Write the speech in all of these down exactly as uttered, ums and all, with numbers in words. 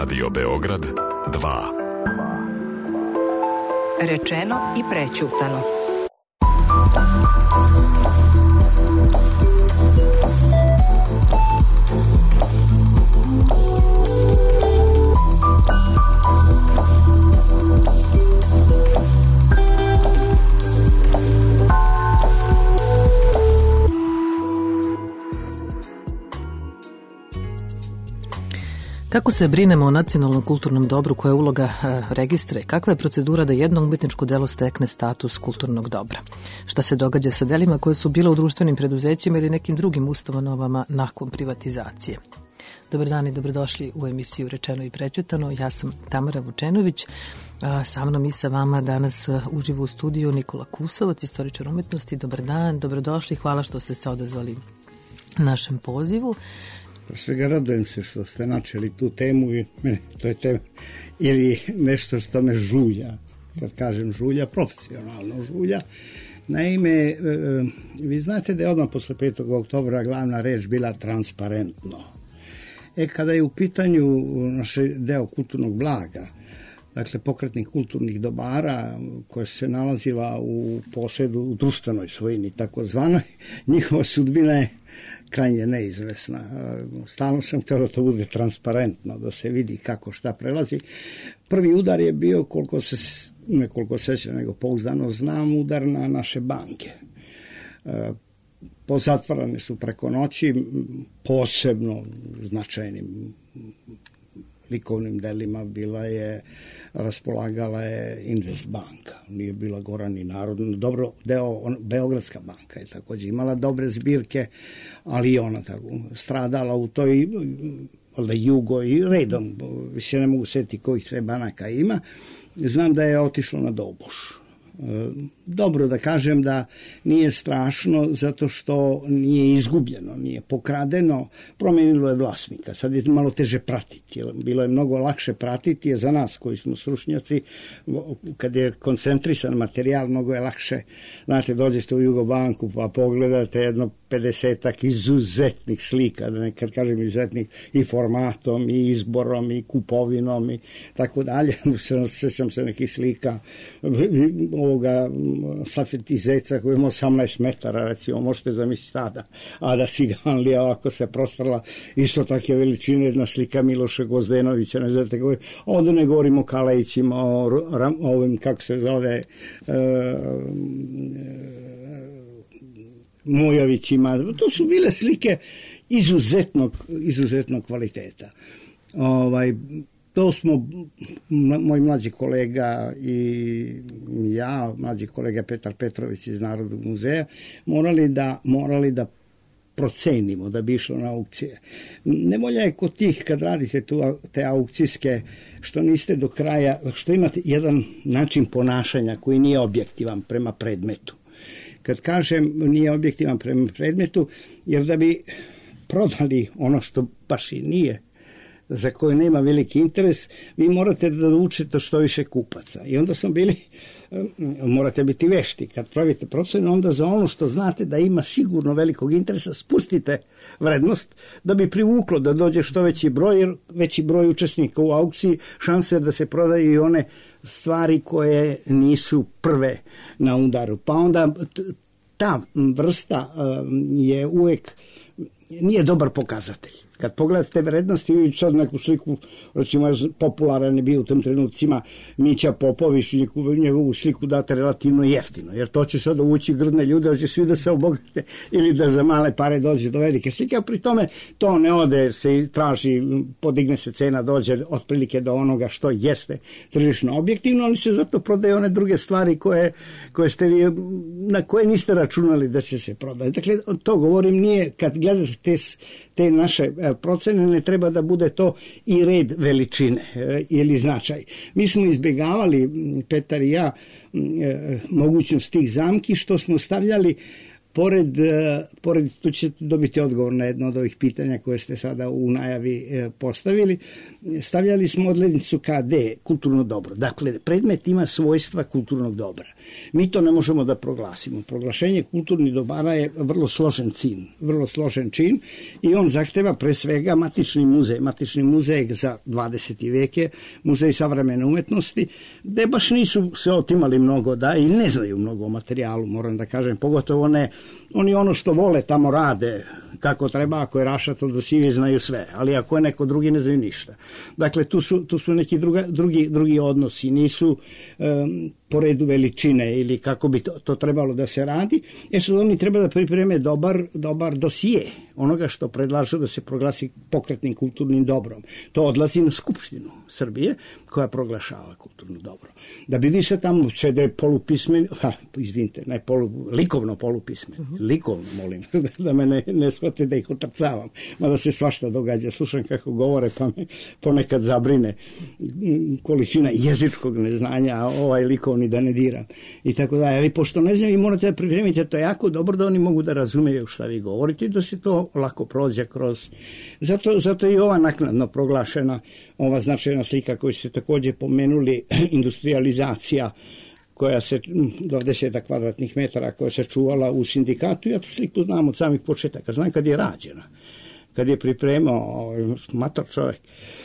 Radio Beograd dva. Rečeno i prećutano. Kako se brinemo o nacionalnom kulturnom dobru, koja je uloga registra i kakva je procedura da jedno umetničko delo stekne status kulturnog dobra? Šta se događa sa delima koje su bile u društvenim preduzećima ili nekim drugim ustanovama nakon privatizacije? Dobar dan i dobrodošli u emisiju Rečeno i prećutano. Ja sam Tamara Vučenović. Sa mnom i sa vama danas uživo u studiju Nikola Kusovac, istoričar umetnosti. Dobar dan, dobrodošli. Hvala što ste se odazvali našem pozivu. Svega radujem se što ste načeli tu temu i mene, to je tema ili nešto što me žulja, kad kažem žulja, profesionalno žulja. Naime, vi znate da je odmah posle petog oktobra glavna reč bila transparentno. E, kada je u pitanju naš deo kulturnog blaga, dakle pokretnih kulturnih dobara koja se nalazila u posedu, u društvenoj svojini takozvanoj, njihova sudbina je krajnje neizvesna. Stalno sam htio da to bude transparentno, da se vidi kako šta prelazi. Prvi udar je bio, koliko se, ne koliko sećam, nego pouzdano znam, udar na naše banke. Pozatvarane su preko noći, posebno značajnim likovnim delima bila je, raspolagala je Invest banka. Nije bila gora ni Narodna. Dobro, deo, Beogradska banka je također imala dobre zbirke, ali i ona tako stradala u toj, valjda Jugo i redom, više ne mogu setiti kojih sve banaka ima. Znam da je otišlo na doboš. Dobro da kažem da nije strašno zato što nije izgubljeno, nije pokradeno, promenilo je vlasnika. Sad je malo teže pratiti, bilo je mnogo lakše pratiti, je za nas koji smo stručnjaci, kad je koncentrisan materijal, mnogo je lakše. Znate, dođete u Jugobanku pa pogledate jedno pedesetak izuzetnih slika, da nekad kažem izuzetnih i formatom, i izborom, i kupovinom, i tako dalje. Sjećam se nekih slika ovoga Safet i Zeca koji ima osamnaest metara, recimo, možete zamisliti tada, a da Ciganlija ovako se prostrala, isto takve veličine, jedna slika Miloša Gozdenovića, ne znate koji, ovdje ne govorimo o Kalajićima, o, o ovim, kako se zove, e, e, Mojovićima, to su bile slike izuzetnog, izuzetnog kvaliteta. Ovaj, to smo, moj mlađi kolega i ja, mlađi kolega Petar Petrović iz Narodnog muzeja, morali da, morali da procenimo da bi išlo na aukcije. Nevolja je kod tih, kad radite tu, te aukcijske, što niste do kraja, što imate jedan način ponašanja koji nije objektivan prema predmetu. Kad kažem nije objektivan prema predmetu, jer da bi prodali ono što baš i nije, za koje nema veliki interes, vi morate da učite što više kupaca. I onda smo bili, morate biti vešti. Kad pravite procenu, onda za ono što znate da ima sigurno velikog interesa, spustite vrednost da bi privuklo da dođe što veći broj, jer veći broj učesnika u aukciji, šanse da se prodaju i one stvari koje nisu prve na udaru. Pa onda ta vrsta je uvek, nije dobar pokazatelj. Kad pogledate vrednosti, vidite sad neku sliku, recimo popularan je bio u tim trenucima Mića Popović, njegovu sliku date relativno jeftino, jer to će sad uvući grdne ljude, hoće svi da se obogate ili da za male pare dođe do velike slike, a pri tome to ne ode, jer se traži, podigne se cena, dođe otprilike do onoga što jeste tržišno objektivno, ali se zato prodaje one druge stvari koje, koje ste vi, na koje niste računali da će se prodati. Dakle, to govorim, nije, kad gledate te, te naše procene, ne treba da bude to i red veličine ili značaj. Mi smo izbjegavali, Petar i ja, mogućnost tih zamki, što smo stavljali Pored, pored, tu ćete dobiti odgovor na jedno od ovih pitanja koje ste sada u najavi postavili. Stavljali smo odrednicu K D, kulturno dobro. Dakle, predmet ima svojstva kulturnog dobra. Mi to ne možemo da proglasimo. Proglašenje kulturnih dobara je vrlo složen čin, vrlo složen čin i on zahteva pre svega matični muzej. Matični muzej za dvadeseti vek je muzej savremene umetnosti, gde baš nisu se otimali mnogo da i ne znaju mnogo o materijalu, moram da kažem, pogotovo ne. Oni ono što vole tamo rade kako treba, ako je rašato do sivi znaju sve, ali ako je neko drugi ne znaju ništa. Dakle, tu su, tu su neki druga, drugi, drugi odnosi, nisu um, po redu veličine ili kako bi to, to trebalo da se radi. E sad oni treba da pripreme dobar, dobar dosije onoga što predlažu da se proglasi pokretnim kulturnim dobrom. To odlazi na Skupštinu Srbije koja proglašava kulturno dobro. Da bi vi se tamo sede polupismeni, ha, izvinite, ne polu, likovno polupismeni, uh-huh. likovno molim, da me ne, ne shvate da ih otrcavam, mada se svašta događa, slušam kako govore pa me ponekad zabrine količina jezičkog neznanja, a ovaj likovni da ne diram i tako da, ali pošto ne znam, vi morate da pripremite to jako dobro da oni mogu da razumeju šta vi govorite i da se to lako prođe kroz. Zato, zato i ova naknadno proglašena, ova značajna slika koju ste takođe pomenuli, industrializacija koja se, dvadeset kvadratnih metara, koja se čuvala u sindikatu, ja tu sliku znam od samih početaka, znam kad je rađena, kad je pripremao mator čovjek.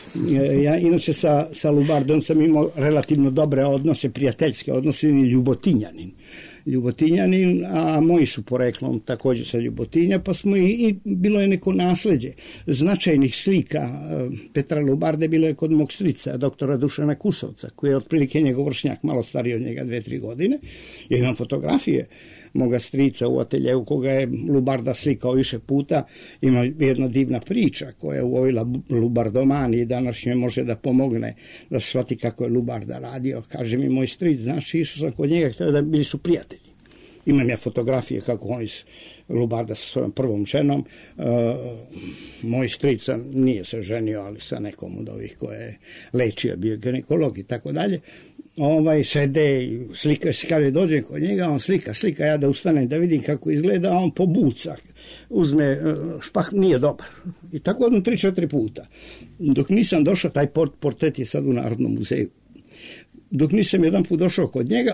Ja inače sa, sa Lubardom sam imao relativno dobre odnose, prijateljske odnose, i Ljubotinjanin. Ljubotinjanin, a moji su poreklom također sa Ljubotinja, pa smo i, i bilo je neko nasleđe značajnih slika Petra Lubarde, bilo je kod mog strica, doktora Dušana Kusovca, koji je otprilike njegov vršnjak, malo stariji od njega, dve, tri godine. Ja imam fotografije moga strica u ateljevu koga je Lubarda slikao više puta. Ima jedna divna priča koja je u ovoj Lubardomani današnje može da pomogne da shvati kako je Lubarda radio. Kaže mi moj stric, znaš, išao sam kod njega, htio da bili su prijatelji. Imam ja fotografije kako on iz Lubarda sa svojom prvom ženom. Uh, moj stric nije se ženio, ali sa nekom od ovih koje je lečio, bio ginekolog i tako dalje. Ovaj sede i slika se, kada dođem kod njega, on slika, slika, ja da ustanem da vidim kako izgleda, a on pobuca, uzme špah, nije dobar. I tako odno tri, četiri puta. Dok nisam došao, taj port, portret je sad u Narodnom muzeju. Dok nisam jedan put došao kod njega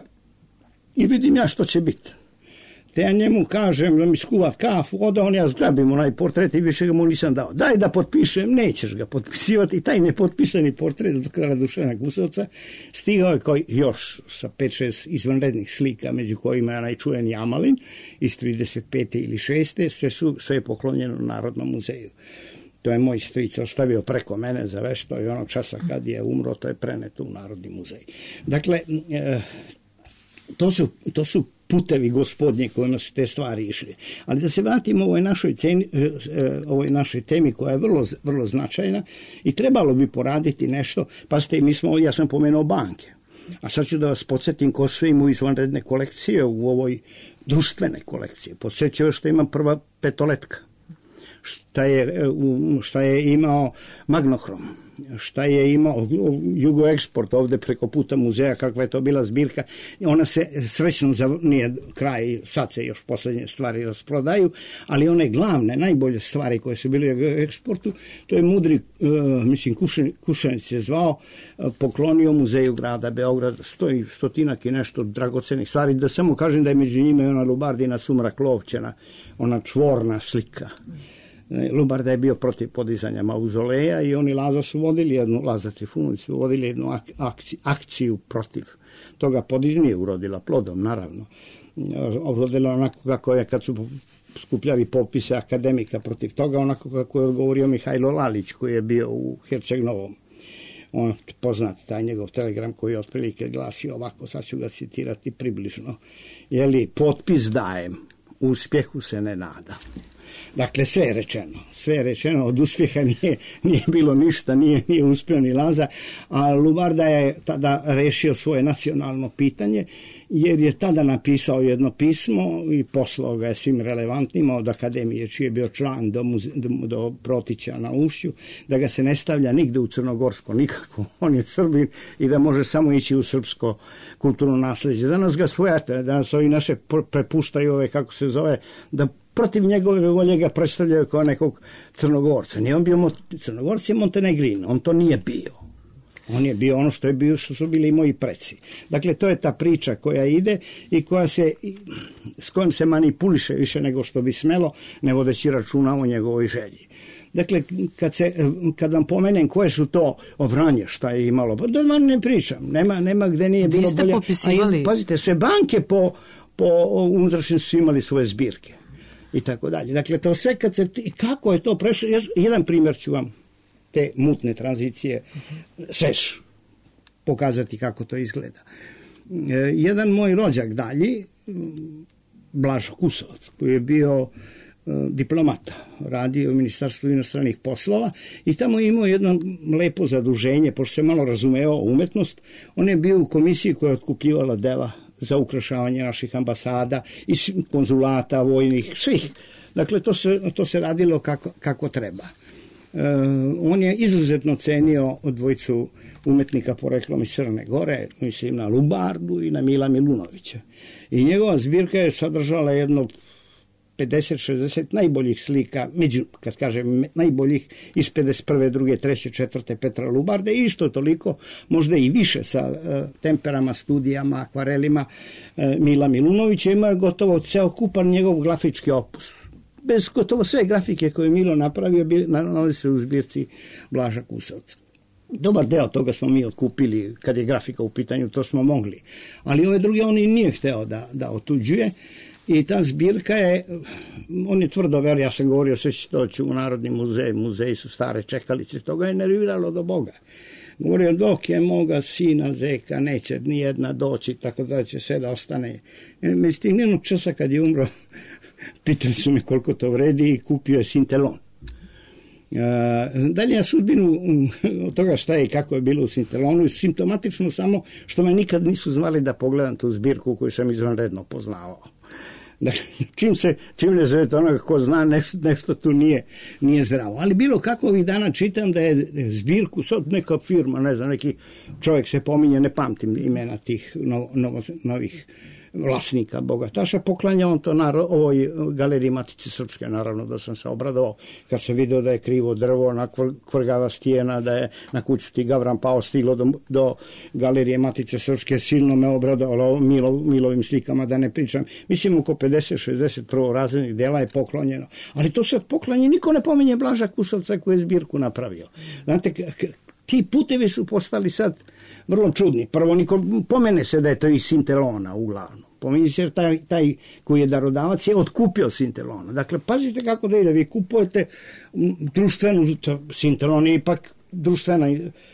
i vidim ja što će biti. Te ja njemu kažem da mi skuva kafu, onda on ja zgrabim onaj portret i više ga mu nisam dao. Daj da potpišem, nećeš ga potpisivati. I taj nepotpisani portret doktora Dušana Kusovca stigao je koji još sa pet šest izvanrednih slika, među kojima je najčuveni Amalin iz trideset pete ili šeste. Sve, su, sve je poklonjeno Narodnom muzeju. To je moj stric ostavio preko mene za vešto i onog časa kad je umro, to je preneto u Narodni muzej. Dakle, e, to su, to su putevi gospodnji kojima su te stvari išli. Ali da se vratimo ovoj našoj, ceni, ovoj našoj temi koja je vrlo, vrlo značajna i trebalo bi poraditi nešto, pa ste, mi smo, ja sam pomenuo banke, a sad ću da vas podsjetim ko sve imaju izvanredne kolekcije u ovoj društvene kolekcije. Podsjećao što ima prva petoletka, šta je, šta je imao Magnohrom, šta je imao Jugoeksport ovde preko puta muzeja, kakva je to bila zbirka. Ona se srećno zav... nije kraj, sad se još poslednje stvari rasprodaju, ali one glavne, najbolje stvari koje su bile u Jugoeksportu, to je mudri, uh, mislim, Kušen, Kušenic je zvao, uh, poklonio muzeju grada Beograda, stoji stotinak i nešto dragocenih stvari, da samo kažem da je među njima i ona Lubardina Sumrak Lovćena, ona čvorna slika. Lubarda je bio protiv podizanja mauzoleja i oni Laza su vodili jednu, Laza Trifunović su vodili jednu akciju, akciju protiv toga podizanja, nije urodila plodom, naravno. Urodila onako kako je kad su skupljali popise akademika protiv toga, onako kako je odgovorio Mihajlo Lalić koji je bio u Herceg-Novom. On poznat taj njegov telegram koji je otprilike glasio ovako, sad ću ga citirati približno. Jeli, potpis dajem, uspjehu se ne nada. Dakle, sve je rečeno. Sve je rečeno, od uspjeha nije, nije bilo ništa, nije, nije uspio ni Laza, a Lubarda je tada rešio svoje nacionalno pitanje, jer je tada napisao jedno pismo i poslao ga je svim relevantnima od akademije, čiji je bio član do, muze, do, do Protića na Ušću, da ga se ne stavlja nigde u crnogorsko, nikako. On je Srbin i da može samo ići u srpsko kulturno nasleđe. Danas ga svojate, danas ovi naše prepuštaju ove, kako se zove, da protiv njegove volje ga predstavljaju kao nekog Crnogorca. Nije on bio Crnogorci je Montenegrin, on to nije bio. On je bio ono što je bio, što su bili i moji preci. Dakle, to je ta priča koja ide i koja se, s kojom se manipuliše više nego što bi smelo, ne vodeći računa o njegovoj želji. Dakle, kad, se, kad vam pomenem koje su to Vranje šta je imalo, da vam ne pričam, nema, nema gde nije bilo bolje. Vi ste popisivali... A, pazite, sve banke po, po unutrašnjosti su imali svoje zbirke i tako dalje. Dakle, to sve kad se... Kako je to prešlo? Jedan primjer ću vam te mutne tranzicije sveš pokazati kako to izgleda. E, jedan moj rođak dalji, Blažo Kusovac, koji je bio e, diplomata, radio u Ministarstvu inostranih poslova i tamo je imao jedno lepo zaduženje, pošto se malo razumeo umetnost, on je bio u komisiji koja je otkupljivala dela za ukrašavanje naših ambasada i konzulata, vojnih, svih. Dakle, to se, to se radilo kako, kako treba. Uh, on je izuzetno cenio dvojicu umetnika poreklom iz Crne Gore, mislim na Lubardu i na Mila Milunovića. I njegova zbirka je sadržala jedno pedeset šezdeset najboljih slika, među, kad kažem najboljih, iz pedeset prve, druge, treće, četvrte Petra Lubarde i isto toliko, možda i više sa uh, temperama, studijama, akvarelima uh, Mila Milunovića. Ima gotovo ceokupan njegov grafički opus. Bez gotovo sve grafike koje je Milo napravio nalazi se u zbirci Blaža Kusovca. Dobar deo toga smo mi otkupili, kad je grafika u pitanju, to smo mogli. Ali ove druge on i nije hteo da, da otuđuje i ta zbirka je, on je tvrdo ver, ja sam govorio, sve će doći u Narodni muzej, muzeji su stare čekalice, toga je nerviralo do Boga. Govorio, dok je moga sina Zeka, neće nijedna doći, tako da će sve da ostane. Međutim, jednog časa kad je umro, pitali su me koliko to vredi i kupio je Sintelon. Uh, dalje ja sudbinu od toga šta je i kako je bilo u Sintelonu, simptomatično samo što me nikad nisu zvali da pogledam tu zbirku koju sam izvanredno poznavao. Dakle, čim se, čim ne zovete onoga ko zna, nešto, nešto tu nije, nije zdravo. Ali bilo kako ovih dana čitam da je zbirku, sad neka firma, ne znam, neki čovjek se pominje, ne pamtim imena tih no, no, novih vlasnika, bogataša, poklanja on to na ovoj galeriji Matice Srpske, naravno da sam se obradovao kad sam video da je krivo drvo, na kvrgava stijena, da je na kuću ti Gavran pao stiglo do, do galerije Matice Srpske, silno me obradovalo Milo, Milovim slikama, da ne pričam. Mislim, oko pedeset šezdeset prvorazrednih dela je poklonjeno, ali to se poklanje, niko ne pominje Blaža Kusovca koji je zbirku napravio. Znate, ti putevi su postali sad vrlo čudni. Prvo, niko pomene se da je to iz Sintelona uglavnom. Pomeni se jer taj, taj koji je darodavac je otkupio Sintelona. Dakle, pazite kako da ide. Vi kupujete društvenu, Sintelon je ipak društvena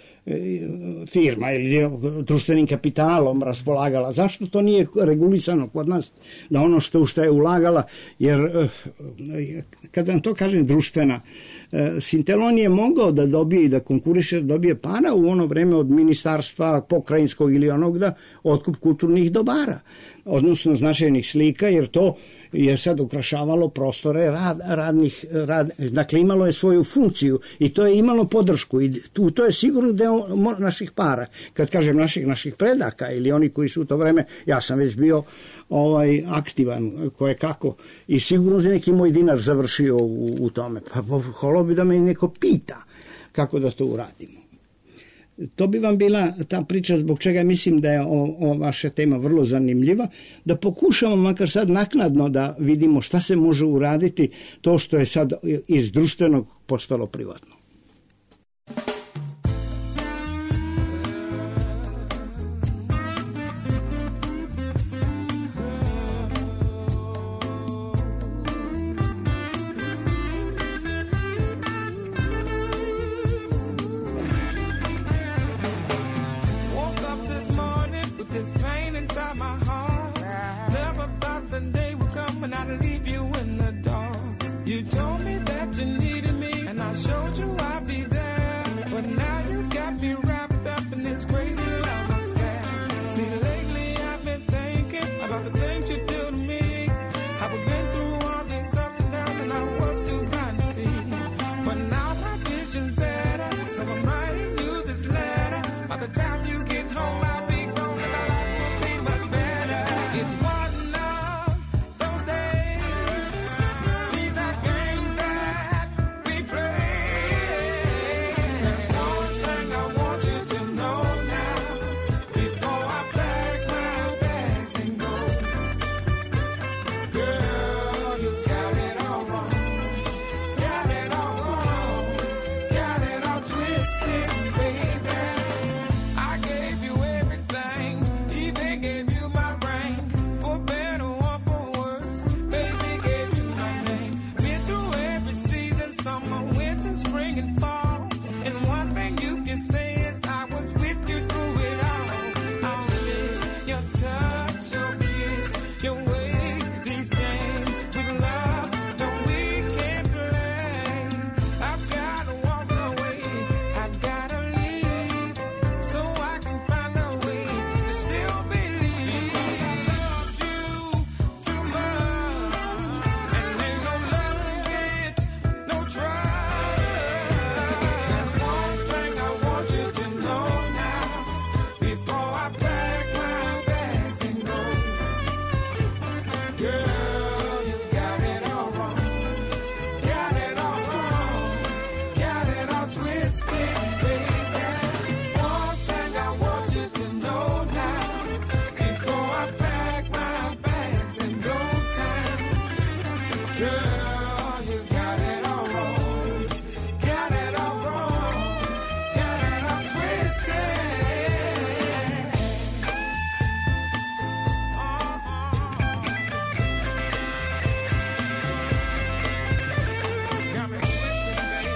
firma ili društvenim kapitalom raspolagala. Zašto to nije regulisano kod nas da ono što u što je ulagala, jer kad vam to kažem društvena, Sintelon je mogao da dobije i da konkuriše, da dobije para u ono vreme od ministarstva pokrajinskog ili onog da otkup kulturnih dobara, odnosno značajnih slika, jer to je sad ukrašavalo prostore rad, radnih, rad, dakle imalo je svoju funkciju i to je imalo podršku i tu, to je sigurno deo naših para. Kad kažem naših, naših predaka ili oni koji su u to vreme, ja sam već bio ovaj aktivan koje kako i sigurno je neki moj dinar završio u, u tome. Pa holo bi da me neko pita kako da to uradimo. To bi vam bila ta priča zbog čega mislim da je o, o vaša tema vrlo zanimljiva, da pokušamo makar sad naknadno da vidimo šta se može uraditi to što je sad iz društvenog postalo privatno. You told me that you needed me, and I showed you I'd be there. But now you got me wrapped up in this crazy love affair. See, lately I've been thinking about the things you do to me. I've been through all these ups and downs, and I was too blind to see. But now my vision's better, so I'm writing you this letter. By the time you get home, I'll be gone, and our life will be much better. It's one of those days. These are games that we play. There's one thing I want you to know now, before I pack my bags and go. Girl, you got it all wrong. Got it all wrong. Got it all twisted, baby. I gave you everything, even gave you my ring. For better or for worse, baby, gave you my name. Been through every season, summer, winter, spring, and fall. And one thing you can say is I was with you through it all. I'll miss your touch, your kiss, your ways, these games with love that we can't play. I've gotta walk away, I've gotta leave, so I can find a way to still believe. I love you too much, and ain't no love with no trust. There's one thing I want you to know now, before I pack my bags and go. Girl, you got it all wrong. Got it all wrong. Got it all twisted, baby. One thing I want you to know now, before I pack my bags and go time. Girl, you got it all wrong. Got it all wrong. Got it all twisted. Got me twisted, baby.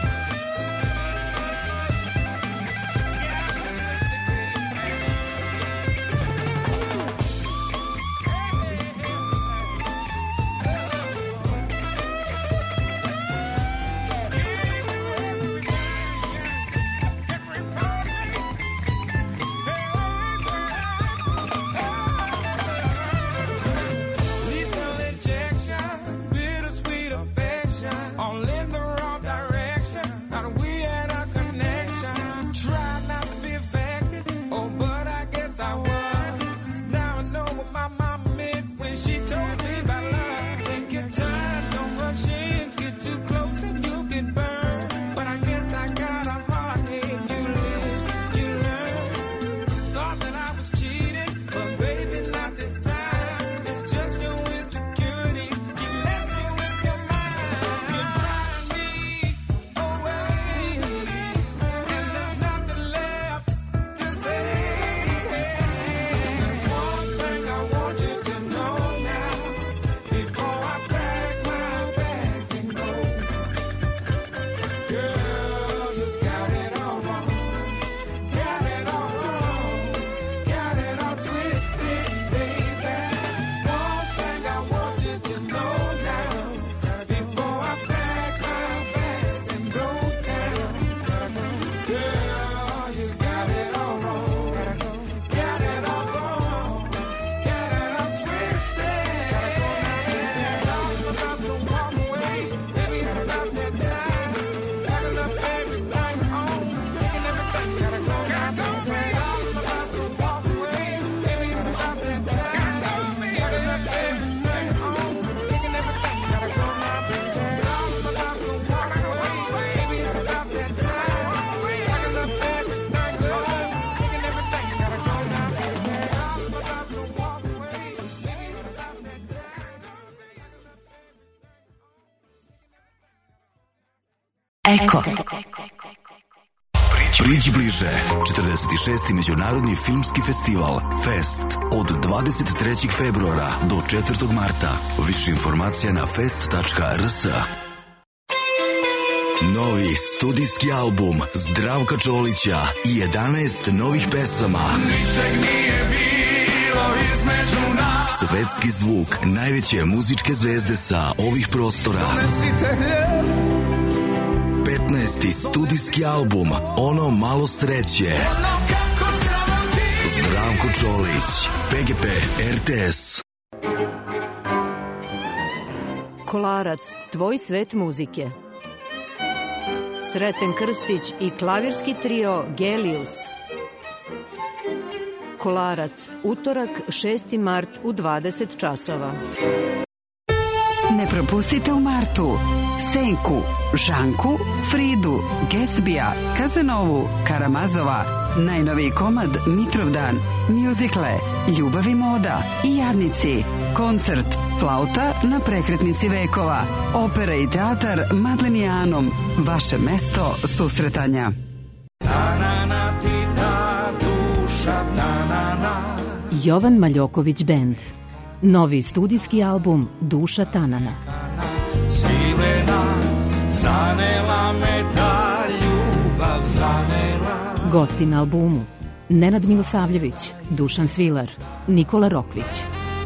Lethal injection, bittersweet affection, all in the wrong direction. Thought we had a connection. Tried not to be affected, oh, but I guess I was. Now I know what my mama meant when she told me about love. Take your time, don't rush in, get too close and you get burned. But I guess I got a hard head. You live, you learn. Thought that I was cheating, but baby, not this time. It's just your insecurity. You're messing with your mind. You're driving me away, and there's nothing left to say. There's one thing I want you to know now, before I pack my bags and go. Girl, you got it all wrong. Got it all wrong. Got it all twisted, baby. One thing I want you to know now, before I pack my bags and go down. Girl, you got it all wrong. Got it all wrong. Got it all twisted. I'm about to walk away. Baby, it's about that time. Packing up everything home. Taking everything. Gotta go now. I'm about to walk away. Baby, it's about that time. Packing up everything home. Taking everything. Gotta go now. I'm about to walk away. Baby, it's about that time. Packing up everything home. Taking everything. Gotta go now. I'm about to walk away. Baby, it's about that time. Eko. Priđi bliže. četrdeset šesti Međunarodni filmski festival Fest od dvadeset trećeg februara do četvrtog marta. Više informacija na fest tačka r s. Novi studijski album Zdravka Čolića i jedanaest novih pesama. Ničeg nije bilo između nas. Svetski zvuk najveće muzičke zvezde sa ovih prostora. petnaesti studijski album Ono malo sreće. Zdravko Čolić, P G P R T S. Kolarac, tvoj svet muzike. Sreten Krstić i klavirski trio Gelius. Kolarac, utorak šesti mart u dvadeset časova. Ne propustite u martu Senku, Žanku, Fridu, Gatsbija, Kazanovu, Karamazova, najnoviji komad Mitrovdan, mjuzikle, Ljubav i moda i Jadnici, koncert Flauta na prekretnici vekova, opera i teatar Madlenijanom, vaše mesto susretanja. Jovan Maljoković Band. Novi studijski album Duša Tanana. Svilena, zanela me ta ljubav, zanela. Gosti na albumu Nenad Milosavljević, Dušan Svilar, Nikola Rokvić.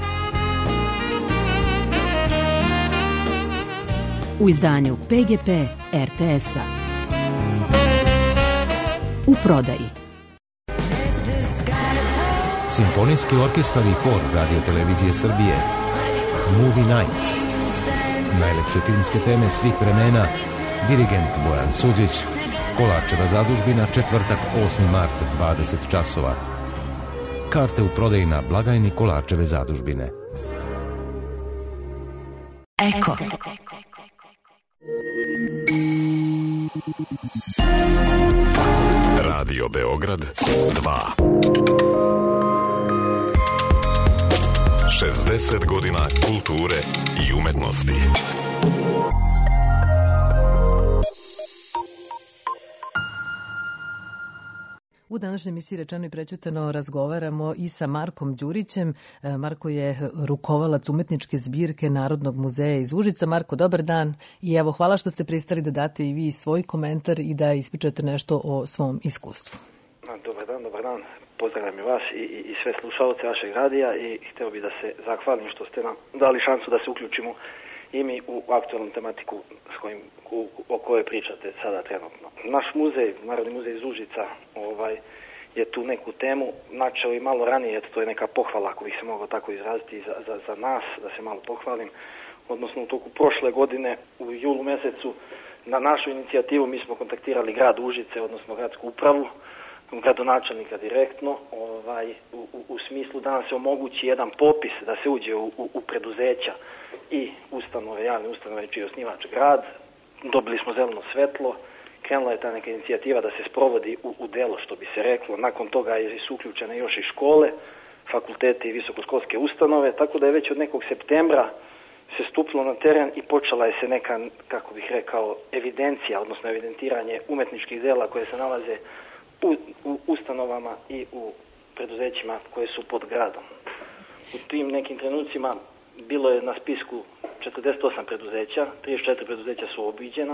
U izdanju P G P R T S-a. U prodaji Simfonijski orkestar i hor Radio Televizije Srbije. Movie Night. Najlepše filmske teme svih vremena. Dirigent Bojan Suđić. Kolarčeva zadužbina, četvrtak osmi mart, dvadeset časova. Karte u prodaji na blagajni Kolarčeve zadužbine. Eko. Radio Beograd dva. šezdeset godina kulture i umetnosti. U današnjoj emisiji Rečeno i prećutano razgovaramo i sa Markom Đurićem. Marko je rukovalac umetničke zbirke Narodnog muzeja iz Užica. Marko, dobar dan i evo hvala što ste pristali da date i vi svoj komentar i da ispričate nešto o svom iskustvu. Dobar dan, dobar dan. Pozdravljam i vas i, i, i sve slušalce vašeg radija i hteo bih da se zahvalim što ste nam dali šansu da se uključimo i mi u aktualnu tematiku s kojim, u, o kojoj pričate sada trenutno. Naš muzej, Narodni muzej iz Užica, ovaj, je tu neku temu načeo i malo ranije, eto, to je neka pohvala, ako bih se mogao tako izraziti za, za, za nas, da se malo pohvalim. Odnosno u toku prošle godine, u julu mesecu, na našu inicijativu mi smo kontaktirali grad Užice, odnosno gradsku upravu, gradonačelnika direktno, ovaj, u, u, u smislu da nam se omogući jedan popis da se uđe u, u, u preduzeća i ustanove, javne ustanove čiji je osnivač grad. Dobili smo zeleno svetlo, krenula je ta neka inicijativa da se sprovodi u, u delo, što bi se reklo. Nakon toga su uključene još i škole, fakultete i visokoškolske ustanove, tako da je već od nekog septembra se stupilo na teren i počela je se neka, kako bih rekao, evidencija, odnosno evidentiranje umetničkih dela koje se nalaze U, u ustanovama i u preduzećima koje su pod gradom. U tim nekim trenucima bilo je na spisku četrdeset osam preduzeća, trideset četiri preduzeća su obiđena,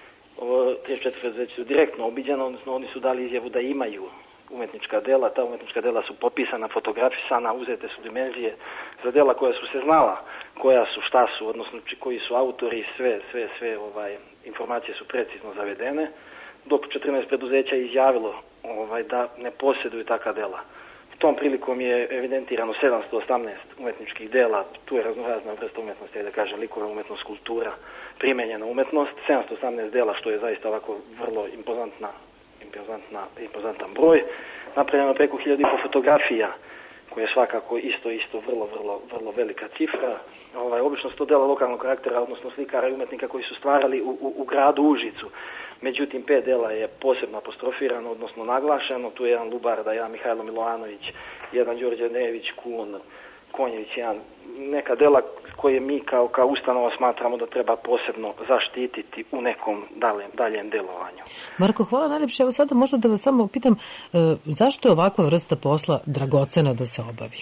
trideset četiri preduzeća su direktno obiđena, odnosno oni su dali izjavu da imaju umetnička dela, ta umetnička dela su popisana, fotografisana, uzete su dimenzije za dela koja su se znala, koja su, šta su, odnosno koji su autori, sve, sve, sve ovaj, informacije su precizno zavedene, dok četrnaest preduzeća je izjavilo ovaj, da ne posjeduju takva dela. Tom prilikom je evidentirano sedamsto osamnaest umetničkih dela, tu je raznorazna vrsta umetnosti, da kažem, likovna umetnost, kultura, primenjena umetnost, sedamsto osamnaest dela, što je zaista ovako vrlo impozantna, impozantna, impozantan broj. Napravljeno preko hiljadu i po fotografija, koja je svakako isto, isto vrlo, vrlo, vrlo velika cifra. Ovaj, obično su to dela lokalnog karaktera, odnosno slikara i umetnika koji su stvarali u, u, u gradu Užicu. Međutim, pet dela je posebno apostrofirano, odnosno naglašeno. Tu je jedan Lubarda, jedan Mihajlo Milovanović, jedan Đorđe Nejević, Kun, Konjević, jedan. Neka dela koje mi kao, kao ustanova smatramo da treba posebno zaštititi u nekom daljem, daljem delovanju. Marko, hvala najljepše. Evo sada možda da vas samo pitam, e, zašto je ovakva vrsta posla dragocena da se obavi?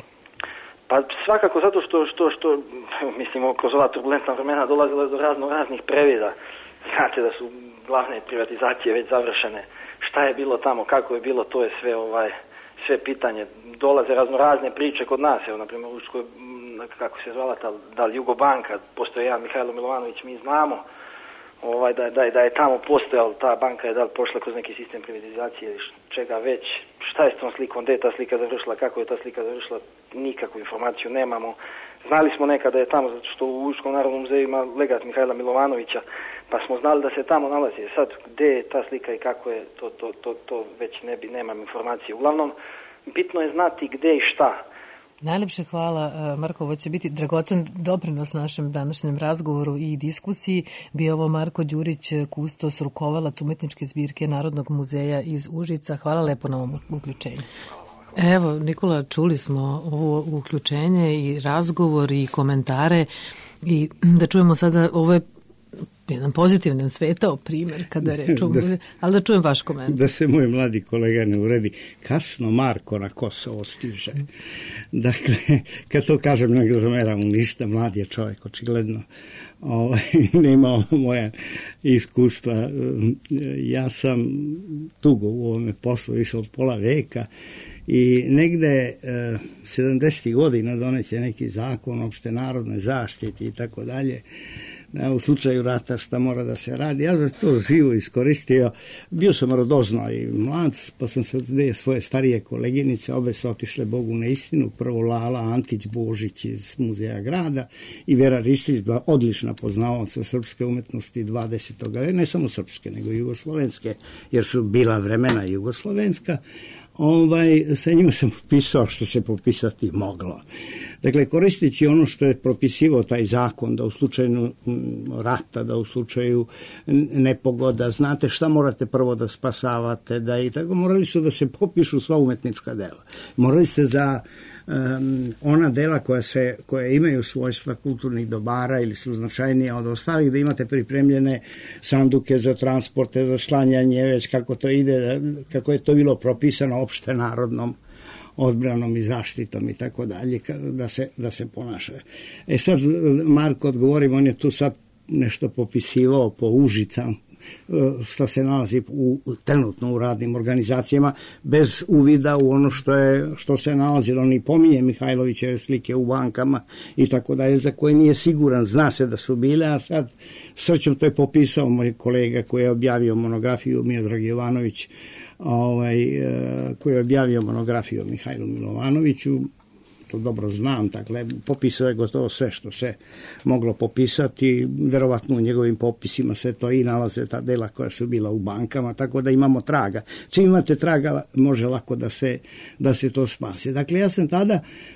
Pa svakako zato što, što, što mislimo, kroz ova turbulentna vremena dolazilo do razno raznih previda. Znate da su glavne privatizacije već završene. Šta je bilo tamo, kako je bilo, to je sve ovaj sve pitanje. Dolaze raznorazne priče kod nas, evo, na primjer, u Učkoj, kako se zvala ta, da li Jugobanka, postoji jedan Mihajlo Milovanović, mi znamo, ovaj, da, da, da je tamo postojala ta banka, je da li pošla kroz neki sistem privatizacije ili čega već, šta je s tom slikom, gdje je ta slika završila, kako je ta slika završila, nikakvu informaciju nemamo. Znali smo nekada je tamo, zato što u Učkom narodnom muzeju ima legat Mihajla Milovanovića, pa smo znali da se tamo nalazi. Sad, gdje je ta slika i kako je, to, to, to, to već ne bi, nemam informacije. Uglavnom, bitno je znati gdje i šta. Najlepše hvala, Marko. Ovo će biti dragocen doprinos našem današnjem razgovoru i diskusiji. Bio ovo Marko Đurić, kustos, rukovalac umetničke zbirke Narodnog muzeja iz Užica. Hvala lepo na ovom uključenju. Evo, Nikola, čuli smo ovo uključenje i razgovor i komentare i da čujemo sada, ovo je jedan pozitivan svetao primjer kada reč o muzeju, ali da čujem vaš komentar. Da se moj mladi kolega ne uredi, kasno Marko na Kosovo stiže. Dakle, kad to kažem, ne zameram mu ništa, mlad je čovjek, očigledno ovaj, nema moja iskustva. Ja sam dugo u ovome poslu, više od pola veka, i negde eh, sedamdesetih godina doneće neki zakon o opšte narodnoj zaštiti i tako dalje. U slučaju rata šta mora da se radi. Ja sam to živo iskoristio. Bio sam rodozno i mlad, pa sam se od svoje starije koleginice, obe su otišle Bogu na istinu. Prvo Lala Antić Božić iz Muzeja grada i Vera Ristić, bila odlična poznavaoca srpske umetnosti dvadesetog veka, ne samo srpske, nego i jugoslovenske, jer su bila vremena jugoslovenska. Ovaj, sa njima sam popisao što se popisati moglo. Dakle, koristeći ono što je propisivao taj zakon, da u slučaju rata, da u slučaju nepogoda, znate šta morate prvo da spasavate, da i tako, morali su da se popišu sva umetnička dela. Morali ste za um, ona dela koja, se, koja imaju svojstva kulturnih dobara ili su značajnije od ostalih, da imate pripremljene sanduke za transporte, za slanjanje, već kako to ide, kako je to bilo propisano opšte narodnom odbranom i zaštitom i tako dalje, da se, da se ponaša. E sad, Marko, odgovorim, on je tu sad nešto popisivao po Užicama, što se nalazi u, trenutno u radnim organizacijama, bez uvida u ono što, je, što se nalazilo. On i pominje Mihajlovićeve slike u bankama i tako dalje, za koje nije siguran. Zna se da su bile, a sad srećom to je popisao moj kolega koji je objavio monografiju, Miodrag Jovanović, ovaj, koji je objavio monografiju o Mihajlu Milovanoviću. To dobro znam, dakle, popisao je gotovo sve što se moglo popisati, verovatno u njegovim popisima se to i nalaze ta dela koja su bila u bankama, tako da imamo traga. Čim imate traga, može lako da se, da se to spase. Dakle, ja sam tada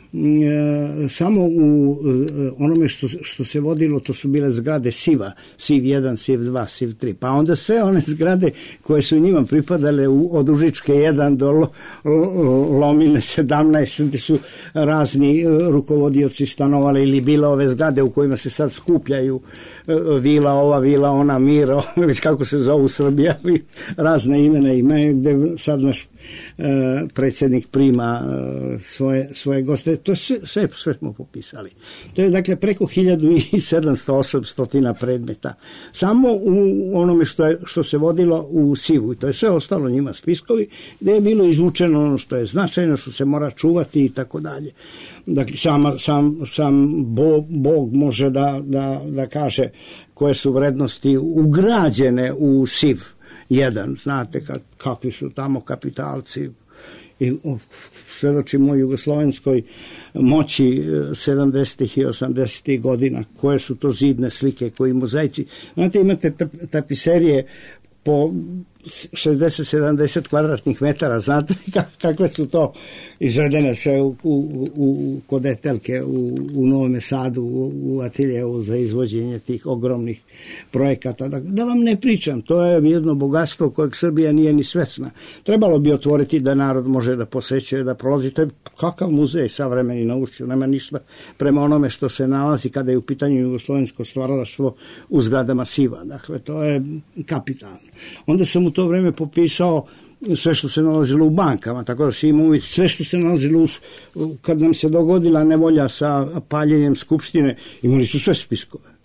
e, samo u e, onome što, što se vodilo, to su bile zgrade SIV-a, SIV jedan, SIV dva, SIV tri, pa onda sve one zgrade koje su njima pripadale u, od Užičke jedan do lo, Lomine sedamnaest, gde su razni rukovodioci stanovali ili bila ove zgrade u kojima se sad skupljaju vila, ova vila, ona Miro, već kako se zovu Srbija, razne imena imaju, gde sad naš e, predsjednik prima e, svoje, svoje goste. To je sve, sve, sve smo popisali. To je dakle preko hiljadu sedamsto osamsto predmeta. Samo u onome što, je, što se vodilo u SIV-u. I to je sve ostalo njima spiskovi, gde je bilo izvučeno ono što je značajno, što se mora čuvati i tako dalje. Dakle, sam, sam, sam Bog, Bog može da, da, da kaže koje su vrednosti ugrađene u SIV jedan. Znate kak, kakvi su tamo kapitalci. I svedočimo o jugoslovenskoj moći sedamdesetih i osamdesetih godina, koje su to zidne slike, koji mozaici. Znate, imate tapiserije po šezdeset sedamdeset kvadratnih metara, znate kakve su to izvedene sve u, u, u, kod Etelke u, u Novom Sadu, u, u ateljevu za izvođenje tih ogromnih projekata. Da, da vam ne pričam, to je jedno bogatstvo kojeg Srbija nije ni svesna. Trebalo bi otvoriti da narod može da posećuje, da prolazi. To je kakav muzej savremeni na Ušću, nema ništa prema onome što se nalazi kada je u pitanju jugoslovensko stvaralaštvo u zgradama SIV-a. Dakle, to je kapitalno. Onda sam u to vreme popisao sve što se nalazilo u bankama, tako da se ima sve što se nalazilo u, kad nam se dogodila nevolja sa paljenjem Skupštine, imali su sve spiskove.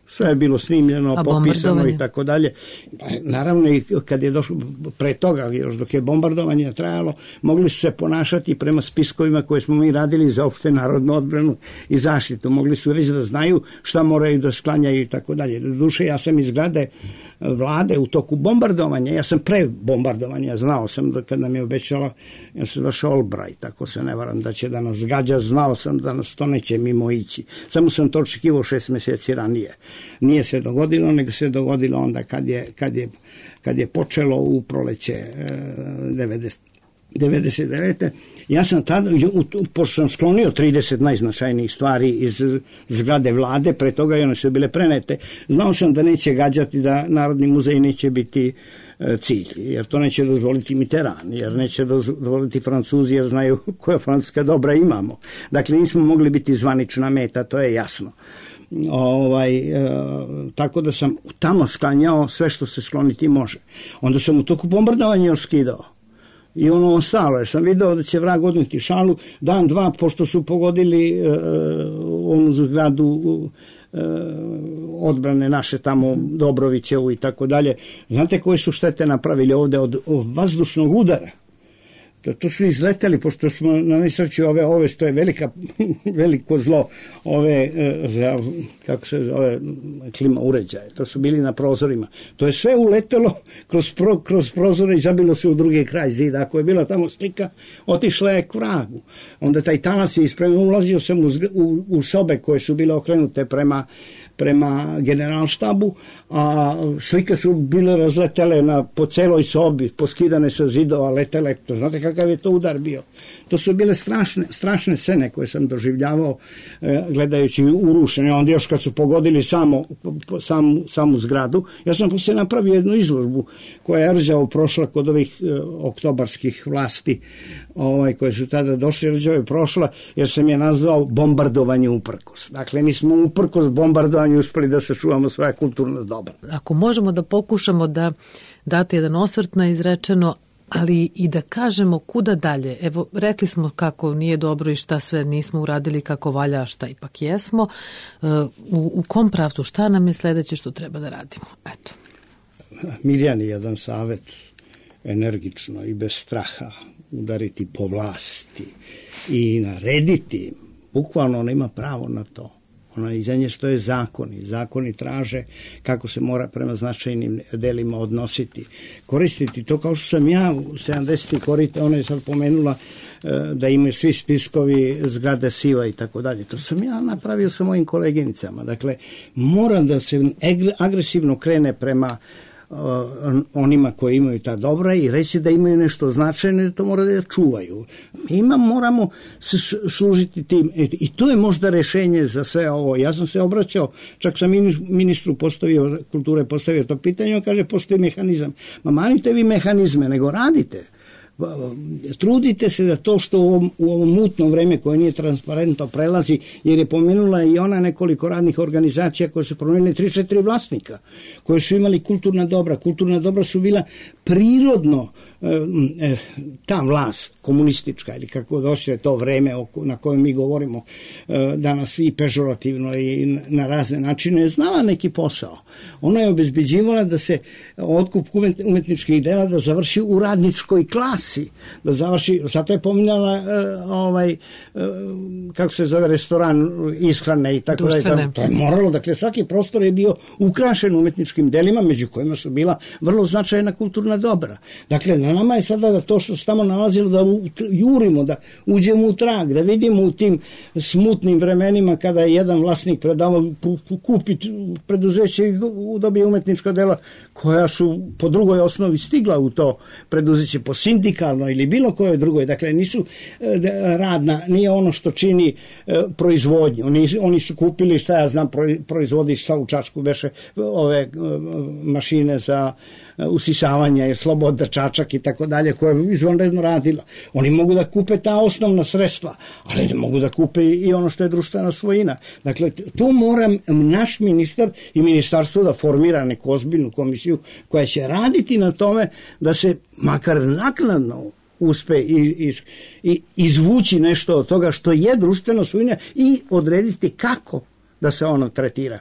Sve je bilo snimljeno, popisano i tako dalje. Naravno i kad je došlo pre toga, još dok je bombardovanje trajalo, mogli su se ponašati prema spiskovima koje smo mi radili za opšte narodnu odbranu i zaštitu. Mogli su reći da znaju šta moraju da sklanjaju i tako dalje. Doduše, ja sam iz zgrade vlade u toku bombardovanja, ja sam pre bombardovanja, znao sam da kad nam je obećala, ja se došao Albright, tako se ne varam, da će da nas gađa, znao sam da nas to neće mimo ići. Samo sam to očekivao šest meseci ranije. Nije se dogodilo, nego se dogodilo onda kad je, kad je, kad je počelo u proleće devedeset devete. Ja sam tada, pošto sam sklonio trideset najznačajnijih stvari iz zgrade vlade, pre toga i one su bile prenete, znao sam da neće gađati, da Narodni muzej neće biti cilj, jer to neće dozvoliti Mitterrand, jer neće dozvoliti Francuzi, jer znaju koja francuska dobra imamo. Dakle, nismo mogli biti zvanična meta, to je jasno. Ovaj, e, tako da sam tamo sklanjao sve što se skloniti može. Onda sam u toku bombardovanja još skidao. I ono ostalo, jer sam video da će vrag odneti šalu dan, dva, pošto su pogodili e, onu zgradu e, odbrane naše tamo, Dobrovićevu i tako dalje. Znate koje su štete napravili ovde od, od vazdušnog udara? To, to su izleteli, pošto smo na nesreći ove, ove, to je velika, veliko zlo, ove, za, kako se zove, klima uređaje, to su bili na prozorima. To je sve uletelo kroz, pro, kroz prozore i zabilo se u drugi kraj zida. Ako je bila tamo slika, otišla je k vragu. Onda taj talas je ispremio, ulazio sam u, u, u sobe koje su bile okrenute prema prema generalštabu, a slike su bile razletele na, po celoj sobi, poskidane sa zidova, letele. Znate kakav je to udar bio? To su bile strašne, strašne scene koje sam doživljavao e, gledajući urušene. Onda još kad su pogodili samo, sam, samu zgradu, ja sam poslije napravio jednu izložbu koja je rđavo prošla kod ovih e, oktobarskih vlasti ovaj, koje su tada došli, rđavo je prošla jer sam je nazvao bombardovanje uprkos. Dakle, mi smo uprkos bombardovanju uspeli da sačuvamo svoje kulturno dobro. Ako možemo da pokušamo da date jedan osvrt na izrečeno, ali i da kažemo kuda dalje. Evo, rekli smo kako nije dobro i šta sve nismo uradili kako valja, a šta ipak jesmo. U, u kom pravcu, šta nam je sledeće što treba da radimo? Eto. Mirjani jedan savet, energično i bez straha udariti po vlasti i narediti, bukvalno ona ima pravo na to. Ona iza nje stoje zakoni. Zakoni traže kako se mora prema značajnim delima odnositi. Koristiti to kao što sam ja u sedamdesetih korite, ona je sad pomenula da imaju svi spiskovi zgrade Siva i tako dalje. To sam ja napravio sa mojim koleginicama. Dakle, mora da se agresivno krene prema onima koji imaju ta dobra i reći da imaju nešto značajno i to mora da čuvaju. Mi ima, moramo se služiti tim i to je možda rešenje za sve ovo. Ja sam se obraćao, čak sam ministru postavio, kulture postavio to pitanje, on kaže postoji mehanizam. Ma manite vi mehanizme, nego radite. Trudite se da to što u ovom, u ovom mutno vreme koje nije transparentno prelazi, jer je pomenula i ona nekoliko radnih organizacija koje su promenili tri četiri vlasnika, koje su imali kulturna dobra. Kulturna dobra su bila prirodno e, ta vlast komunistička ili kako došlo je to vreme na kojem mi govorimo e, danas i pežorativno i na razne načine, je znala neki posao. Ona je obezbeđivala da se otkup umetničkih dela da završi u radničkoj klasi, da završi, zato je pominjala e, ovaj, e, kako se zove, restoran ishrane i tako da. To je moralo, dakle svaki prostor je bio ukrašen umetničkim delima, među kojima su bila vrlo značajna kulturna dobra. Dakle, na nama je sada da to što se tamo nalazilo da jurimo, da uđemo u trag, da vidimo u tim smutnim vremenima kada je jedan vlasnik predavao kupi preduzeće i dobije umetnička dela koja su po drugoj osnovi stigla u to preduzeće, po sindikalnoj ili bilo kojoj drugoj. Dakle, nisu radna, nije ono što čini proizvodnju. Oni, oni su kupili, šta ja znam, proizvodi šta u Čačku beše ove mašine za usisavanja, je Sloboda Čačak i tako dalje, koja je izvanredno radila. Oni mogu da kupe ta osnovna sredstva, ali ne mogu da kupe i ono što je društvena svojina. Dakle, tu mora naš ministar i ministarstvo da formira neku ozbiljnu komisiju koja će raditi na tome da se makar naknadno uspe i, i, i izvući nešto od toga što je društvena svojina i odrediti kako da se ono tretira.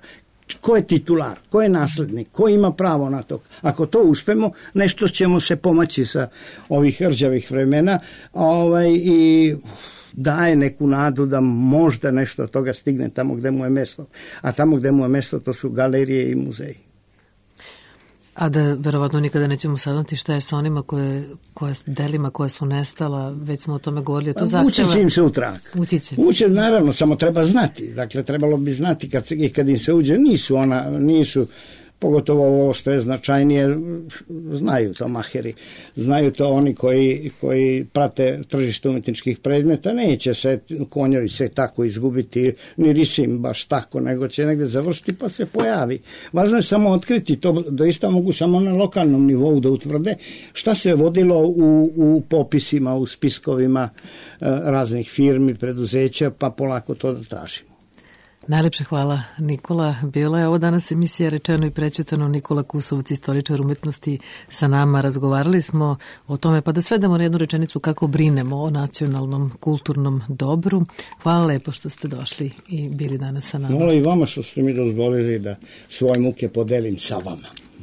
ko je titular, ko je naslednik, ko ima pravo na to. Ako to uspemo, nešto ćemo se pomaći sa ovih rđavih vremena, ovaj, i daje neku nadu da možda nešto od toga stigne tamo gde mu je mesto. A tamo gde mu je mesto, to su galerije i muzeji. A da verovatno nikada nećemo saznati šta je sa onima koje, koje delima koje su nestala, već smo o tome govorili. To zahteva... Ući će im se u trag. Ući će. Ući, naravno, samo treba znati. Dakle, trebalo bi znati kad, i kad im se uđe, nisu ona, nisu, pogotovo ovo što je značajnije, znaju to maheri, znaju to oni koji, koji prate tržište umetničkih predmeta, neće se konjovi se tako izgubiti, ni risim baš tako, nego će negde završiti pa se pojavi. Važno je samo otkriti, to doista mogu samo na lokalnom nivou da utvrde šta se vodilo u, u popisima, u spiskovima raznih firmi, preduzeća, pa polako to da tražimo. Najlepše hvala, Nikola. Bila je ovo danas emisija Rečeno i prećutano. Nikola Kusovac, istoričar umetnosti, sa nama. Razgovarali smo o tome, pa da svedemo na jednu rečenicu kako brinemo o nacionalnom kulturnom dobru. Hvala lepo što ste došli i bili danas sa nama. Hvala i vama što ste mi dozvolili da svoje muke podelim sa vama.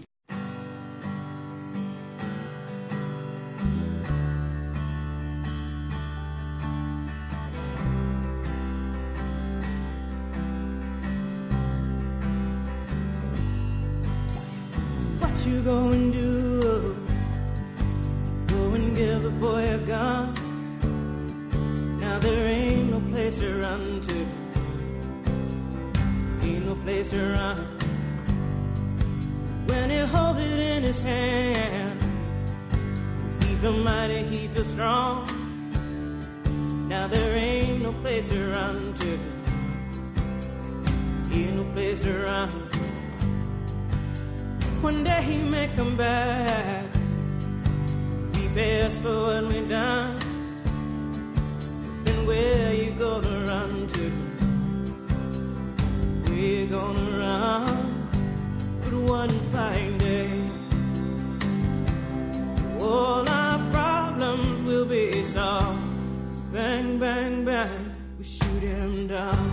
You go and do, go and give the boy a gun. Now there ain't no place to run to, ain't no place to run. When he holds it in his hand, he feel mighty, he feel strong. Now there ain't no place to run to, ain't no place to run. One day he may come back, he pay us for what we done. Then where you gonna run to? Where you gonna run? But one fine day, all our problems will be solved. So bang, bang, bang, we shoot him down.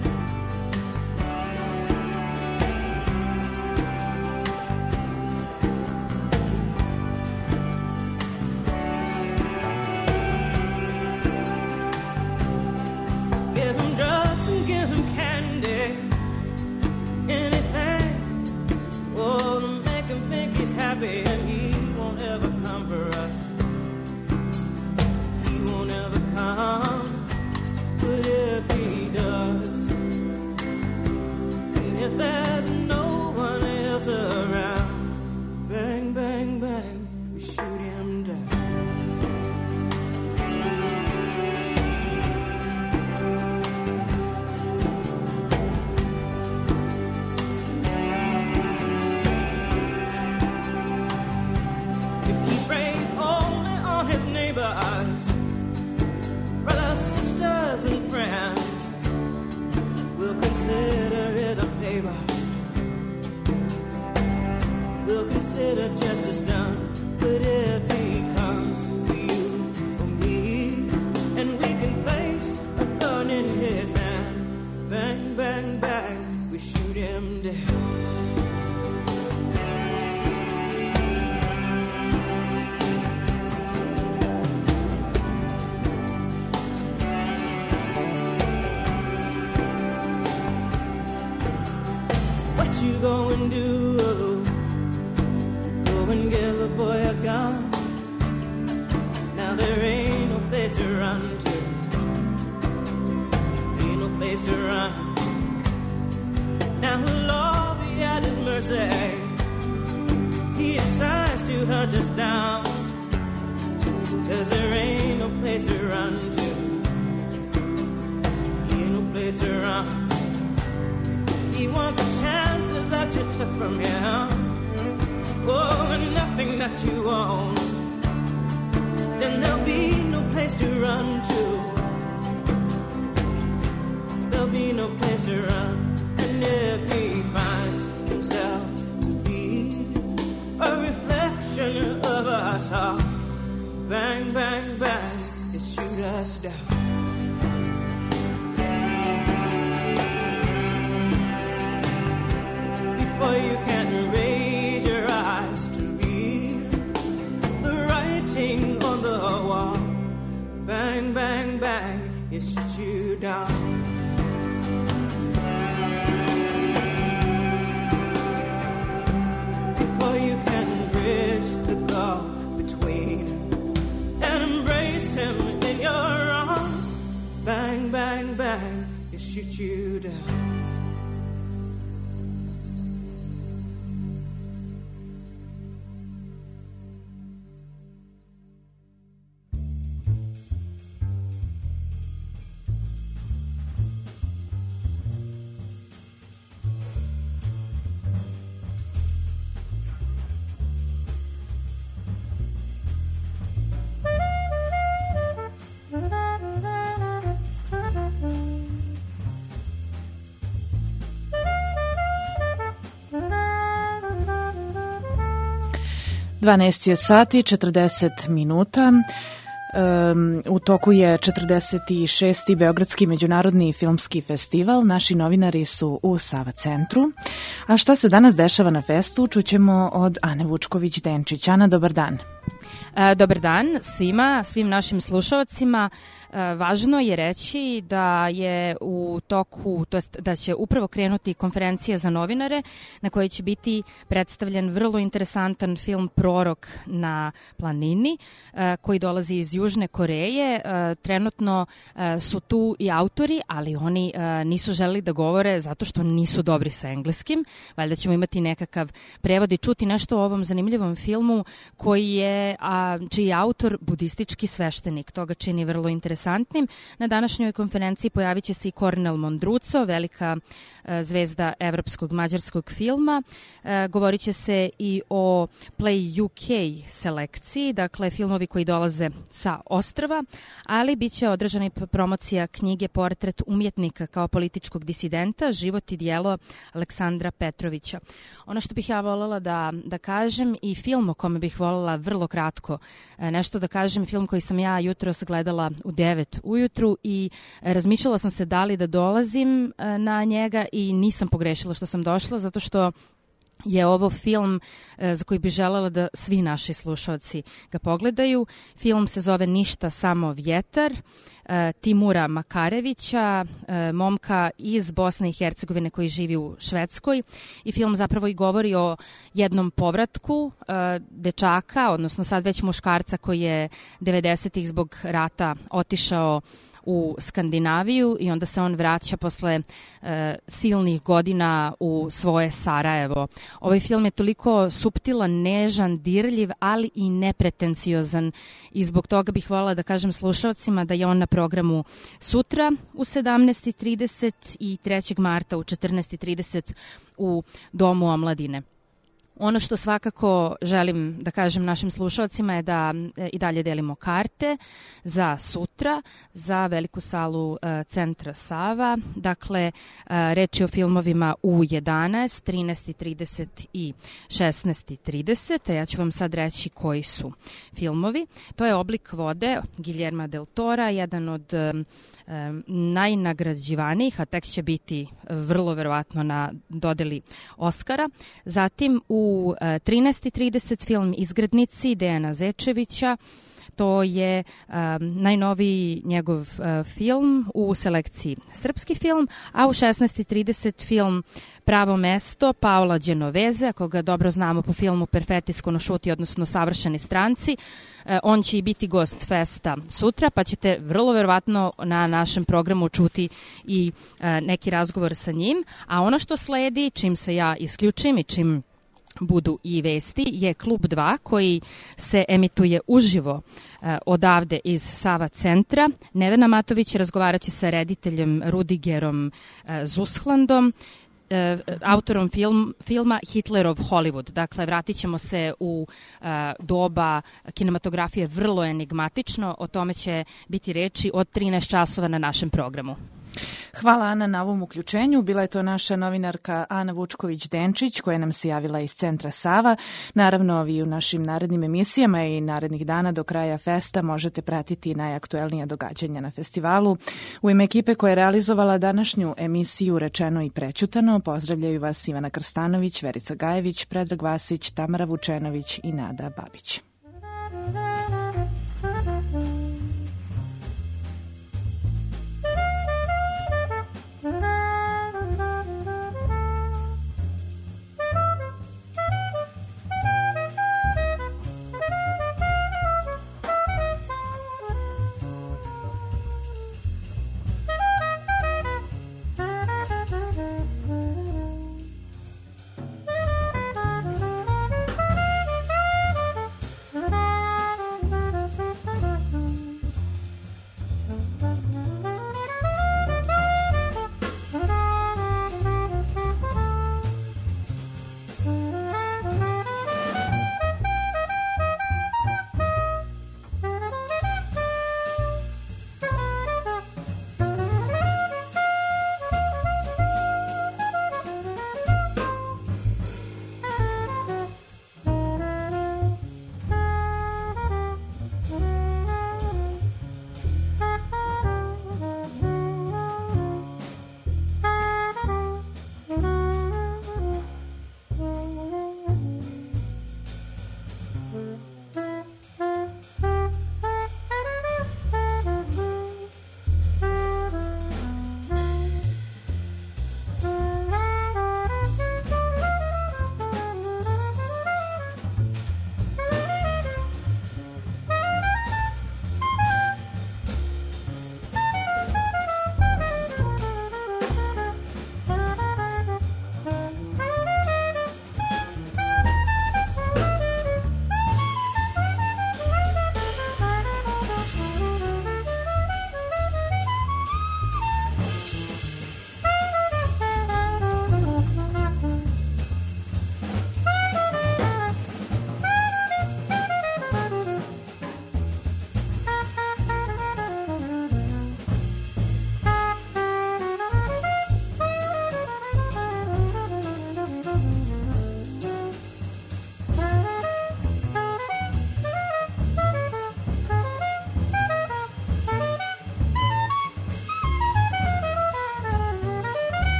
And he won't ever come for us. He won't ever come. But if he does, and if there's no one else around, bang, bang, bang, we shoot him down. Brothers, sisters, and friends, we'll consider it a favor. We'll consider justice done. But if he comes to you or me, and we can place a gun in his hand, bang, bang, bang, we shoot him dead. You go and do, go and give the boy a gun. Now there ain't no place to run to, ain't no place to run. Now we'll all be at his mercy. He decides to hunt us down, 'cause there ain't no place to run to, ain't no place to run. He wants the chances that you took from him, oh, and nothing that you own. Then there'll be no place to run to, there'll be no place to run. And if he finds himself to be a reflection of us all, bang, bang, bang, just shoot us down. before you can raise your eyes to read the writing on the wall. Bang, bang, bang, it shoots you down. Before you can bridge the gulf between and embrace him in your arms. Bang, bang, bang, it shoots you down. dvanaest je sati, četrdeset minuta. Um, u toku je četrdeset šesti Beogradski međunarodni filmski festival. Naši novinari su u Sava centru. A šta se danas dešava na festu, čućemo od Ane Vučković-Denčić. Ana, dobar dan. E, dobar dan svima, svim našim slušalcima. E, važno je reći da je u toku, to jest da će upravo krenuti konferencija za novinare na kojoj će biti predstavljen vrlo interesantan film Prorok na planini, e, koji dolazi iz Južne Koreje. E, trenutno e, su tu i autori, ali oni e, nisu želeli da govore zato što nisu dobri sa engleskim. Valjda ćemo imati nekakav prevod i čuti nešto o ovom zanimljivom filmu koji je, a, čiji je autor budistički sveštenik. To ga čini vrlo interesantnim. Na današnjoj konferenciji pojavit će se i Kornel Mondruco, velika e, zvezda evropskog mađarskog filma. E, govorit će se i o Play U K selekciji, dakle filmovi koji dolaze sa ostrva, ali bit će održana i promocija knjige Portret umjetnika kao političkog disidenta, život i dijelo Aleksandra Petrovića. Ono što bih ja voljela da, da kažem i film o kome bih voljela vrlo kratko nešto da kažem, film koji sam ja jutros gledala u devet ujutru i razmišljala sam se da li da dolazim na njega i nisam pogrešila što sam došla, zato što je ovo film e, za koji bi želela da svi naši slušalci ga pogledaju. Film se zove Ništa, samo vjetar, e, Timura Makarevića, e, momka iz Bosne i Hercegovine koji živi u Švedskoj, i film zapravo i govori o jednom povratku e, dečaka, odnosno sad već muškarca koji je devedesetih zbog rata otišao u Skandinaviju i onda se on vraća posle e, silnih godina u svoje Sarajevo. Ovaj film je toliko suptilan, nežan, dirljiv, ali i nepretenciozan i zbog toga bih voljela da kažem slušalcima da je on na programu sutra u sedamnaest i trideset i trećeg marta u četrnaest i trideset u Domu omladine. Ono što svakako želim da kažem našim slušalcima je da e, i dalje delimo karte za sutra, za veliku salu e, Centra Sava. Dakle, e, reč je o filmovima u jedanaest, trinaest i trideset i šesnaest i trideset. A ja ću vam sad reći koji su filmovi. To je Oblik vode, Guillerma del Tora, jedan od e, e, najnagrađivanijih, a tek će biti vrlo verovatno na dodeli Oskara. Zatim u U trinaest i trideset film Izgrednici Dejana Zečevića. To je um, najnoviji njegov uh, film u selekciji srpski film, a u šesnaest i trideset film Pravo mesto Paola Genoveze, koga dobro znamo po filmu Perfetti sconosciuti, odnosno Savršeni stranci. Uh, on će i biti gost festa sutra, pa ćete vrlo verovatno na našem programu čuti i uh, neki razgovor sa njim. A ono što sledi, čim se ja isključim i čim budu i vesti, je Klub dva koji se emituje uživo eh, odavde iz Sava centra. Nevena Matović razgovarat će sa rediteljem Rudigerom eh, Zushlandom, eh, autorom film, filma Hitlerov Hollywood. Dakle, vratit ćemo se u eh, doba kinematografije vrlo enigmatično. O tome će biti reči od trinaest časova na našem programu. Hvala Ana na ovom uključenju. Bila je to naša novinarka Ana Vučković-Denčić koja nam se javila iz Centra Sava. Naravno, vi u našim narednim emisijama i narednih dana do kraja festa možete pratiti najaktuelnija događanja na festivalu. U ime ekipe koja je realizovala današnju emisiju Rečeno i prećutano, pozdravljaju vas Ivana Krstanović, Verica Gajević, Predrag Vasić, Tamara Vučenović i Nada Babić.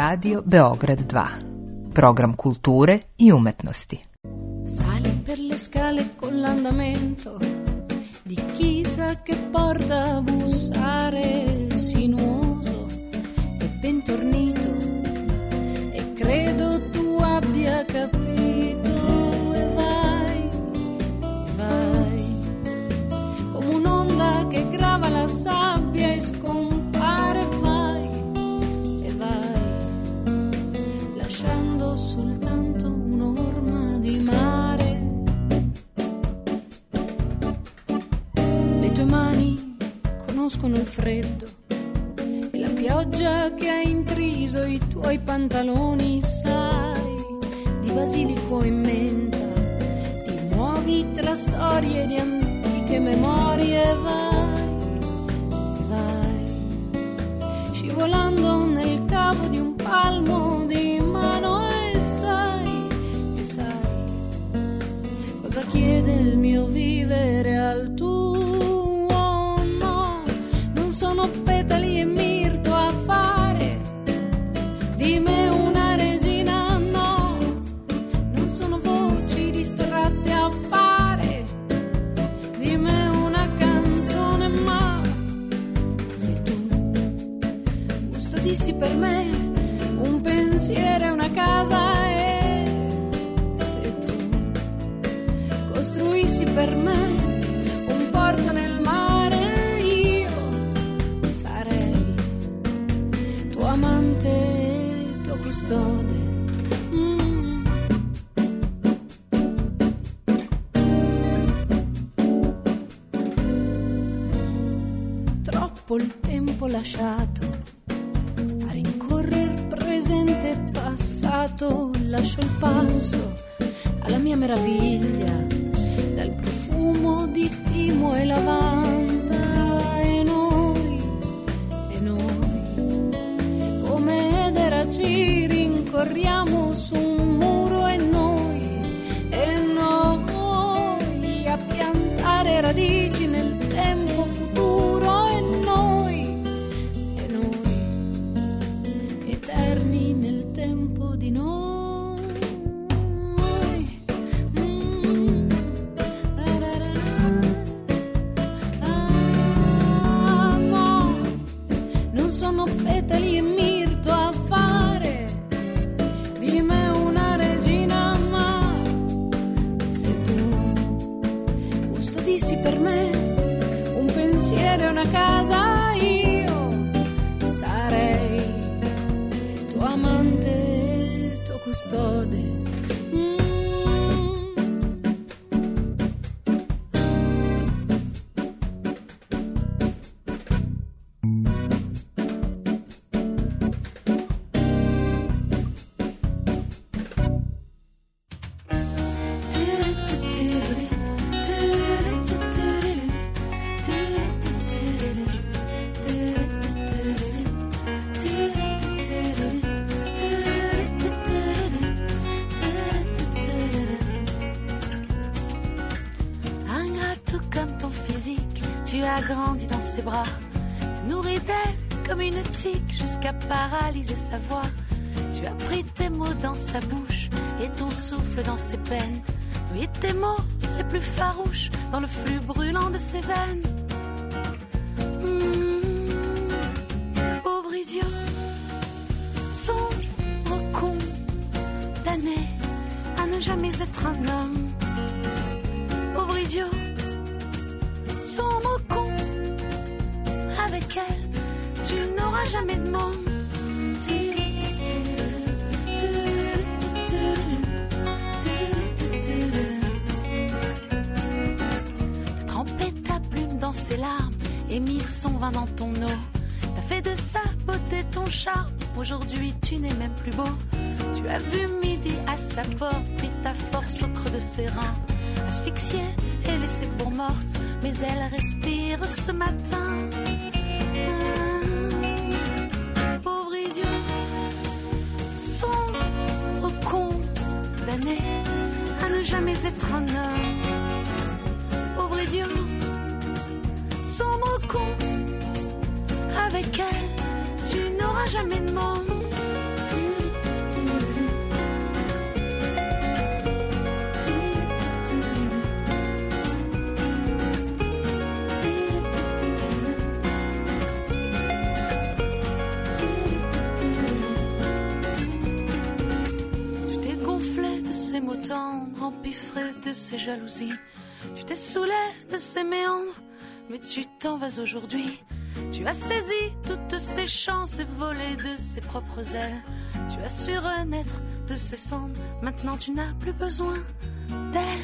Radio Beograd dva. Program kulture i umetnosti. Sali per le scale con l'andamento di chi sa che porta a bussare sinuoso e bentornito, e credo tu abbia capito, e vai, vai come un'onda che grava la sabbia e scompare, vai e vai lasciando soltanto un'orma di mare. Le tue mani conoscono il freddo e la pioggia che ha intriso i tuoi pantaloni, sai, di basilico e menta, ti muovi tra storie di antiche memorie, vai, vai, scivolando nel cavo di un palmo di mano, e sai, e sai, cosa chiede il mio vivere al tuo, no, non sono petali e mirto a fare di me una regina, no, non sono voci distratte a fare di me una canzone, ma sei tu, custodissi per me un pensiero e una casa, e se tu costruissi per me un porto nel mare, io sarei tuo amante, tuo custode. Mm. Troppo il tempo lasciato a rincorrer presente e passato, lascio il passo alla mia meraviglia dal profumo di timo e lavanda, e noi, e noi come edera ci rincorriamo su un muro, e noi, e noi a piantare radici nel tempo futuro, e noi, e noi eterni nel tempo di noi. Mm. Ah, no, non sono petali e mirto a fare di me una regina, ma se tu custodissi per me un pensiero e una casa, io sarei tuo amante, tuo custode. Mm. Ingrat comme ton physique, tu as grandi dans ses bras, nourri d'elle comme une tique jusqu'à paralyser sa voix. Tu as pris tes mots dans sa bouche et ton souffle dans ses peines. Oui, tes mots les plus farouches dans le flux brûlant de ses veines. Mmh, pauvre idiot, sombre condamné à ne jamais être un homme. Pauvre idiot, sombre con, avec elle tu n'auras jamais de monde. Trempé ta plume dans ses larmes et mis son vin dans ton eau. T'as fait de sa beauté ton charme, aujourd'hui tu n'es même plus beau. Tu as vu midi à sa porte, pris ta force au creux de ses reins, asphyxiée et laissée pour morte, mais elle respire ce matin. Ah, pauvre idiot, sombre condamné à ne jamais être un homme. Pauvre idiot, sombre con, avec elle tu n'auras jamais de monde. empiffré de ses jalousies. Tu t'es saoulé de ses méandres, mais tu t'en vas aujourd'hui. Tu as saisi toutes ses chances et volé de ses propres ailes. Tu as su renaître de ses cendres, maintenant tu n'as plus besoin d'elle.